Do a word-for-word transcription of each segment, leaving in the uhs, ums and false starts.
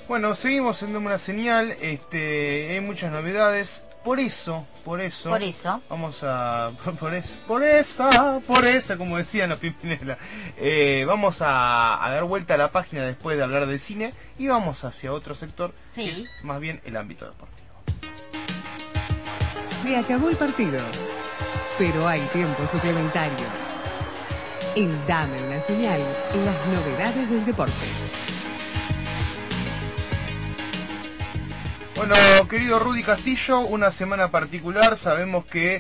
Bueno, seguimos en Dame una Señal, este, hay muchas novedades, por eso, por eso, Por eso. vamos a, por eso, por esa, por esa, como decían los Pimpinela, eh, vamos a, a dar vuelta a la página después de hablar de cine y vamos hacia otro sector, Sí. que es más bien el ámbito deportivo. Se acabó el partido, pero hay tiempo suplementario. En Dame una Señal, las novedades del deporte. Bueno, querido Rudy Castillo, una semana particular, sabemos que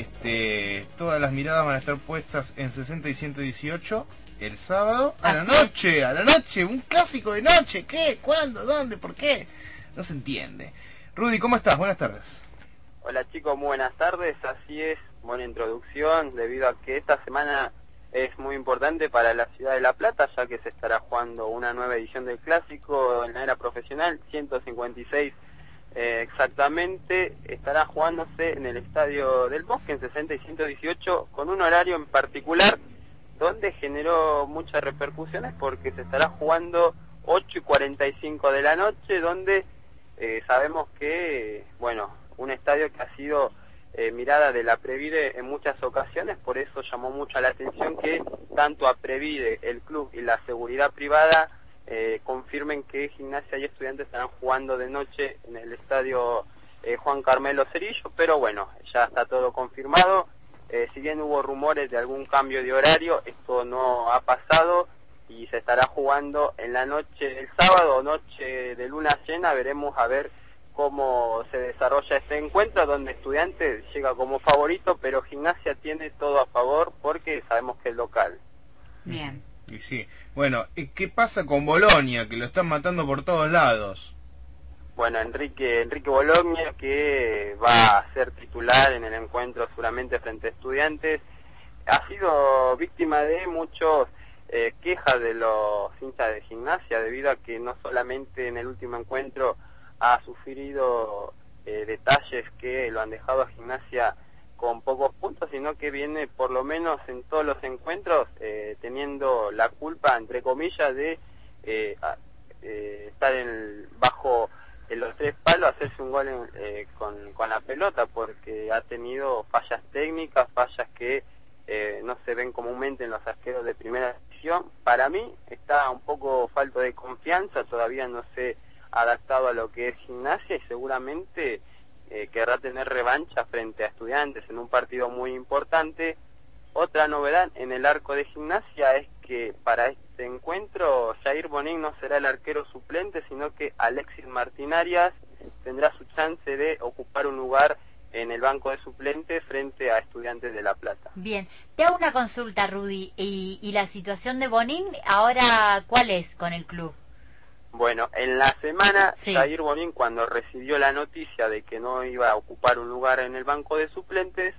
este, todas las miradas van a estar puestas en sesenta y ciento dieciocho el sábado a la Así noche, a la noche, un clásico de noche, ¿qué? ¿Cuándo? ¿Dónde? ¿Por qué? No se entiende. Rudy, ¿cómo estás? Buenas tardes. Hola chicos, muy buenas tardes, así es, buena introducción, debido a que esta semana es muy importante para la ciudad de La Plata, ya que se estará jugando una nueva edición del Clásico en la era profesional, ciento cincuenta y seis eh, exactamente, estará jugándose en el Estadio del Bosque en sesenta y ciento dieciocho, con un horario en particular donde generó muchas repercusiones porque se estará jugando ocho y cuarenta y cinco de la noche, donde eh, sabemos que, bueno, un estadio que ha sido eh, mirada de la Previde en muchas ocasiones, por eso llamó mucho la atención que tanto a Previde, el club y la seguridad privada eh, confirmen que Gimnasia y Estudiantes estarán jugando de noche en el estadio eh, Juan Carmelo Cerillo, pero bueno, ya está todo confirmado. Eh, si bien hubo rumores de algún cambio de horario, esto no ha pasado y se estará jugando en la noche del sábado, noche de luna llena. Veremos a ver cómo se desarrolla este encuentro, donde Estudiantes llega como favorito, pero Gimnasia tiene todo a favor porque sabemos que es local. Bien. Y sí, bueno, ¿qué pasa con Bolonia, que lo están matando por todos lados? Bueno, Enrique Enrique Bologna, que va a ser titular en el encuentro seguramente frente a Estudiantes, ha sido víctima de muchos eh, quejas de los hinchas de Gimnasia, debido a que no solamente en el último encuentro ha sufrido eh, detalles que lo han dejado a Gimnasia con pocos puntos, sino que viene por lo menos en todos los encuentros eh, teniendo la culpa, entre comillas, de eh, a, eh, estar en, bajo en los tres palos, hacerse un gol en, eh, con, con la pelota, porque ha tenido fallas técnicas, fallas que eh, no se ven comúnmente en los arqueros de primera división. Para mí está un poco falto de confianza, todavía no se ha adaptado a lo que es Gimnasia y seguramente eh, querrá tener revancha frente a Estudiantes en un partido muy importante. Otra novedad en el arco de Gimnasia es que para este encuentro Jair Bonin no será el arquero suplente, sino que Alexis Martín Arias tendrá su chance de ocupar un lugar en el banco de suplentes frente a Estudiantes de La Plata. Bien, te hago una consulta, Rudy, y, y la situación de Bonin, ahora, ¿cuál es con el club? Bueno, en la semana, Sí. Jair Bonin, cuando recibió la noticia de que no iba a ocupar un lugar en el banco de suplentes,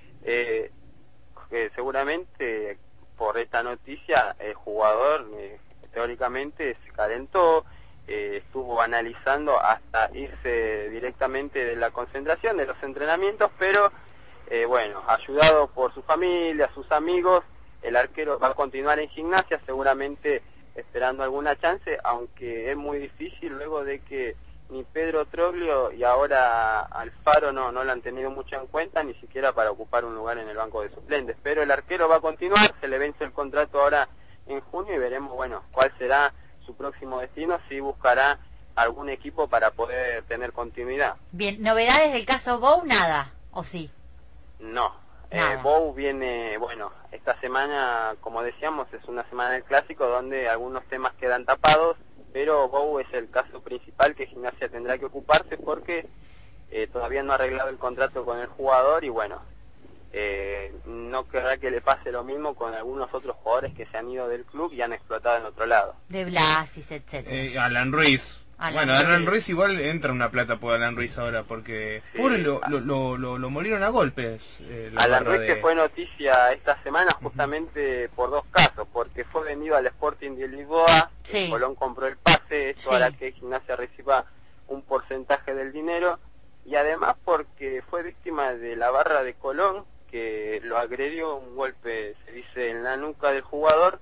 eh, eh, seguramente por esta noticia el jugador eh, teóricamente se calentó, eh, estuvo analizando hasta irse directamente de la concentración, de los entrenamientos, pero eh, bueno, ayudado por su familia, sus amigos, el arquero va a continuar en Gimnasia, seguramente esperando alguna chance, aunque es muy difícil luego de que ni Pedro Troglio y ahora Alfaro no, no lo han tenido mucho en cuenta, ni siquiera para ocupar un lugar en el banco de suplentes. Pero el arquero va a continuar, se le vence el contrato ahora en junio y veremos, bueno, cuál será su próximo destino, si buscará algún equipo para poder tener continuidad. Bien, ¿novedades del caso Bou? Nada, ¿o sí? No. Nada. Eh, Bou viene, bueno, esta semana, como decíamos, es una semana del Clásico donde algunos temas quedan tapados, pero Bou es el caso principal que Gimnasia tendrá que ocuparse porque eh, todavía no ha arreglado el contrato con el jugador y bueno, eh, no querrá que le pase lo mismo con algunos otros jugadores que se han ido del club y han explotado en otro lado. De Blasis, etcétera. Eh, Alan Ruiz. Alan bueno, Ruiz. Alan Ruiz igual entra una plata por Alan Ruiz ahora, porque Sí. pobre lo, lo, lo, lo, lo molieron a golpes. Eh, la Alan barra Ruiz, de... que fue noticia esta semana justamente por dos casos, porque fue vendido al Sporting de Lisboa, Sí. Colón compró el pase, esto Sí. hará que Gimnasia reciba un porcentaje del dinero, y además porque fue víctima de la barra de Colón, que lo agredió, un golpe, se dice, en la nuca del jugador,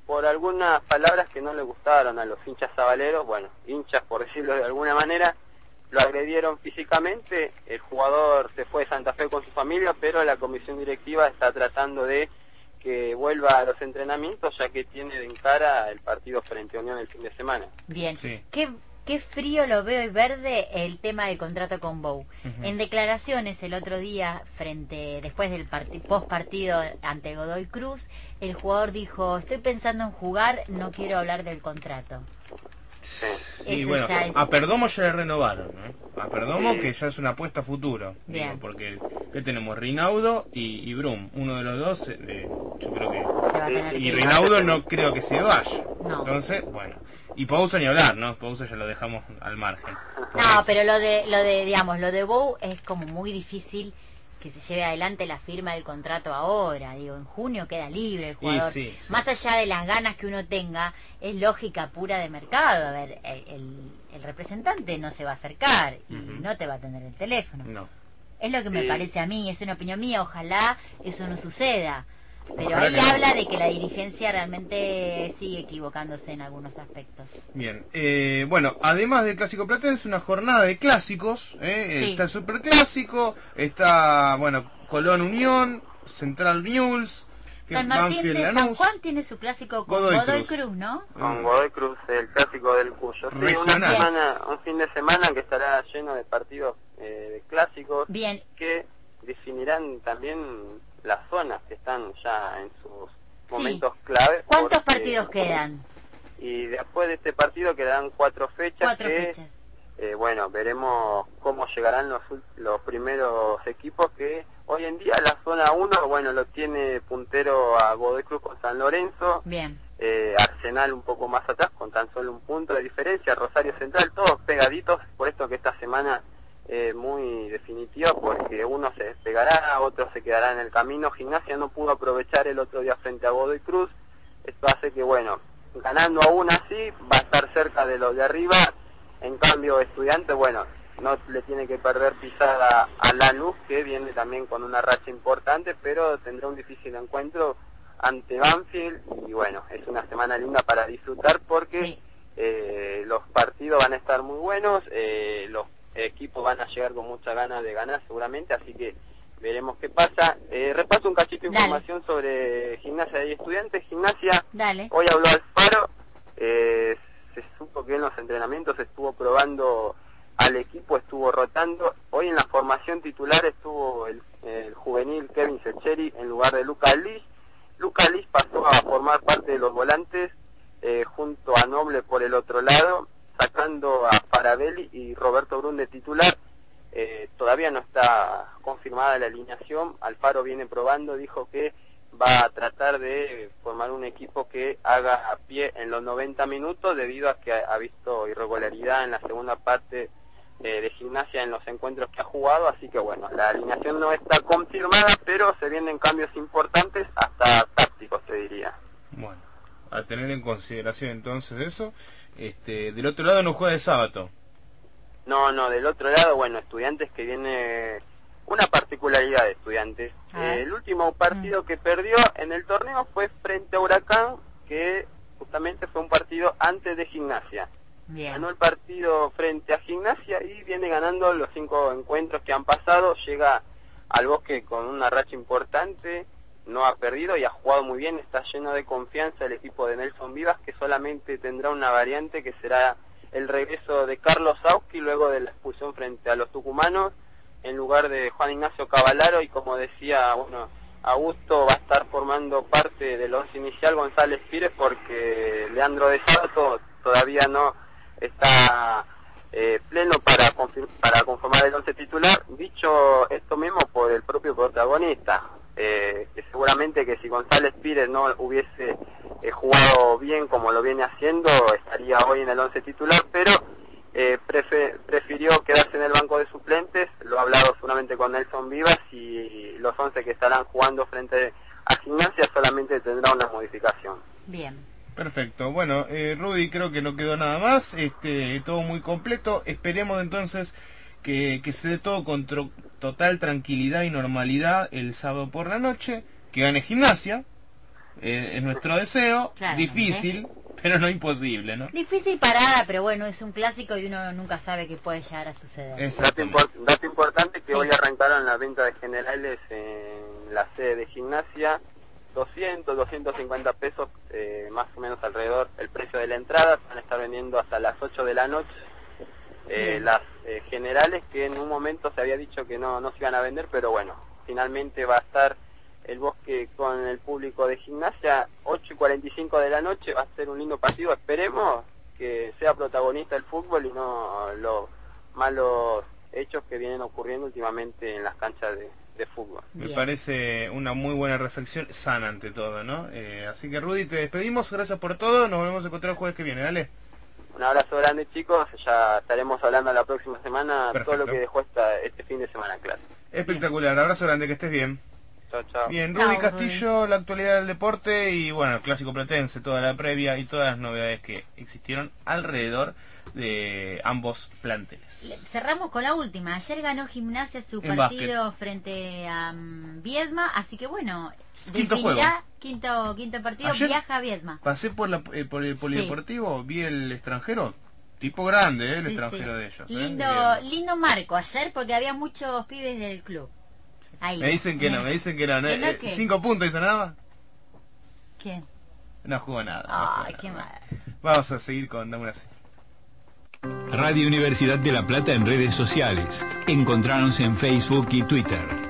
por algunas palabras que no le gustaron a los hinchas sabaleros, bueno, hinchas por decirlo de alguna manera, lo agredieron físicamente, el jugador se fue de Santa Fe con su familia, pero la comisión directiva está tratando de que vuelva a los entrenamientos, ya que tiene en cara el partido frente a Unión el fin de semana. Bien, Sí. ¿Qué, qué frío lo veo y verde el tema del contrato con Bou. Ujú. En declaraciones el otro día, frente después del parti- post partido ante Godoy Cruz, el jugador dijo, estoy pensando en jugar, no quiero hablar del contrato. Sí. Y Eso bueno, ya es- a Perdomo ya le renovaron, ¿no? A Perdomo que ya es una apuesta a futuro. Digo, Bien. porque ¿qué tenemos? Rinaudo y, y Brum. Uno de los dos, eh, yo creo que... Se va a tener que Y ir. Rinaudo no creo que se vaya. No. Entonces, bueno. Y Pousa ni hablar, ¿no? Pousa ya lo dejamos al margen. Por No, eso. pero lo de, lo de, digamos, lo de Bou es como muy difícil que se lleve adelante la firma del contrato ahora. Digo, en junio queda libre el jugador. sí, sí. Más allá de las ganas que uno tenga, es lógica pura de mercado. A ver, el, el- el representante no se va a acercar y Ujú. no te va a atender el teléfono. No. Es lo que me Sí. parece a mí, es una opinión mía, ojalá eso no suceda. Pero Ojalá ahí que no. habla de que la dirigencia realmente sigue equivocándose en algunos aspectos. Bien, eh, bueno, además del Clásico Platense, una jornada de clásicos, ¿eh? Sí. Está el Super Clásico, está, bueno, Colón Unión, Central News, San Martín de San Lanús. Juan tiene su clásico con Godoy Godoy, Cruz. Cruz, ¿no? Con Godoy Cruz, el clásico del Cuyo. Sí, una Regional. semana, un fin de semana que estará lleno de partidos eh, de clásicos Bien, que definirán también las zonas que están ya en sus Sí. momentos claves. ¿cuántos porque- partidos quedan? Y después de este partido quedarán cuatro fechas Cuatro que, fechas. eh, bueno, veremos cómo llegarán los, ul- los primeros equipos que hoy en día la zona uno, bueno, lo tiene puntero a Godoy Cruz con San Lorenzo, Bien, eh, Arsenal un poco más atrás con tan solo un punto de diferencia, Rosario Central, todos pegaditos, por esto que esta semana eh, muy definitiva, porque uno se despegará, otro se quedará en el camino. Gimnasia no pudo aprovechar el otro día frente a Godoy Cruz, esto hace que, bueno, ganando aún así, va a estar cerca de los de arriba. En cambio, Estudiantes, bueno, no le tiene que perder pisada a Lanús, que viene también con una racha importante, pero tendrá un difícil encuentro ante Banfield, y bueno, es una semana linda para disfrutar porque sí. eh, los partidos van a estar muy buenos, eh, los equipos van a llegar con mucha ganas de ganar seguramente, así que veremos qué pasa. Eh, repaso un cachito de Dale. información sobre Gimnasia y Estudiantes. Gimnasia, Dale. hoy habló Alfaro, eh, se supo que en los entrenamientos estuvo probando al equipo, estuvo rotando. Hoy en la formación titular estuvo el, el juvenil Kevin Secheri en lugar de Lucas Liz. Lucas Liz pasó a formar parte de los volantes eh, junto a Noble por el otro lado, sacando a Farabelli y Roberto Brun de titular. Eh, todavía no está confirmada la alineación. Alfaro viene probando, dijo que va a tratar de formar un equipo que haga a pie en los noventa minutos, debido a que ha, ha visto irregularidad en la segunda parte eh, de Gimnasia en los encuentros que ha jugado, así que bueno, la alineación no está confirmada, pero se vienen cambios importantes, hasta tácticos te diría. Bueno, a tener en consideración entonces eso. Este, del otro lado no juega de sábado. No, no, del otro lado, bueno, Estudiantes que viene una particularidad de Estudiantes. A ver. Eh, el último partido que perdió en el torneo fue frente a Huracán, que justamente fue un partido antes de Gimnasia. Bien. Ganó el partido frente a Gimnasia y viene ganando los cinco encuentros que han pasado. Llega al Bosque con una racha importante, no ha perdido y ha jugado muy bien. Está lleno de confianza el equipo de Nelson Vivas, que solamente tendrá una variante, que será el regreso de Carlos Sauski luego de la expulsión frente a los tucumanos, en lugar de Juan Ignacio Cavalaro. Y como decía, bueno, Augusto va a estar formando parte del once inicial González Pires, porque Leandro de Sabato todavía no está eh, pleno para confir- para conformar el once titular. Dicho esto mismo por el propio protagonista, eh, que seguramente que si González Pires no hubiese eh, jugado bien como lo viene haciendo, estaría hoy en el once titular, pero eh, prefe- prefirió quedarse en el banco de suplentes. Lo ha hablado seguramente con Nelson Vivas, y los once que estarán jugando frente a Gimnasia solamente tendrá una modificación. Bien. Perfecto. Bueno, eh, Rudy, creo que no quedó nada más. Este, todo muy completo. Esperemos entonces que, que se dé todo con tro- total tranquilidad y normalidad el sábado por la noche. Que gane Gimnasia. eh, es nuestro deseo. Claramente. Difícil, pero no imposible, ¿no? Difícil parada, pero bueno, es un clásico y uno nunca sabe qué puede llegar a suceder. Dato, Exactamente. impor- dato importante que Sí. hoy arrancaron las ventas de generales en la sede de Gimnasia, doscientos, doscientos cincuenta pesos, eh, más o menos alrededor el precio de la entrada, se van a estar vendiendo hasta las ocho de la noche. Eh, Bien. las eh, generales que en un momento se había dicho que no, no se iban a vender, pero bueno, finalmente va a estar el Bosque con el público de Gimnasia, ocho y cuarenta y cinco de la noche, va a ser un lindo partido, esperemos que sea protagonista el fútbol y no los malos hechos que vienen ocurriendo últimamente en las canchas de, de fútbol. Me Bien. parece una muy buena reflexión, sana ante todo, ¿no? Eh, así que Rudy, te despedimos, gracias por todo, nos volvemos a encontrar el jueves que viene, dale. Un abrazo grande, chicos, ya estaremos hablando la próxima semana Perfecto. todo lo que dejó esta, este fin de semana en clase. Espectacular, abrazo grande, que estés bien. Chao, chao. Bien, Chao, Rudy Rudy. Castillo, la actualidad del deporte y bueno, el clásico platense, toda la previa y todas las novedades que existieron alrededor de ambos planteles. Le- Cerramos con la última. Ayer ganó Gimnasia su En partido frente a um, Viedma, así que bueno, Quinto definirá quinto quinto partido, Ayer- viaja a Viedma. Pasé por, la, eh, por el polideportivo, vi el extranjero, tipo grande, eh, el Sí, extranjero sí. de ellos. eh, Lindo, bien. lindo marco ayer porque había muchos pibes del club. Ahí. Me dicen que no, me dicen que no. ¿no? ¿Que no Eh, qué? ¿Cinco puntos hizo nada más? ¿Quién? No jugó nada. no jugó Ay, nada. qué mal. Vamos a seguir con Dame una señal. Radio Universidad de La Plata en redes sociales. Encontranos en Facebook y Twitter.